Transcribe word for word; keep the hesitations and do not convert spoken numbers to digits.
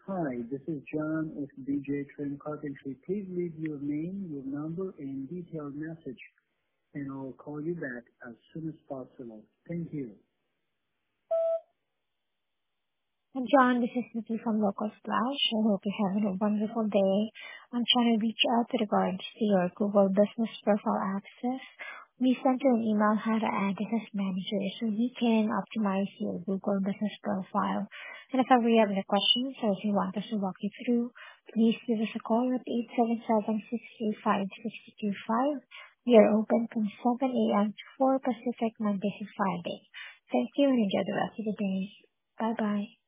Hi, this is John with B J Trim Carpentry. Please leave your name, your number, and detailed message, and I'll call you back as soon as possible. Thank you. And John, this is Nikki from Local Splash. I hope you're having a wonderful day. I'm trying to reach out to regards to your Google Business Profile access. We sent you an email how to add this as manager so we can optimize your Google Business Profile. And if ever you have any questions or if you want us to walk you through, please give us a call at eight seven seven, six three five, six two five. We are open from seven a.m. to four Pacific, Monday to Friday. Thank you and enjoy the rest of the day. Bye-bye.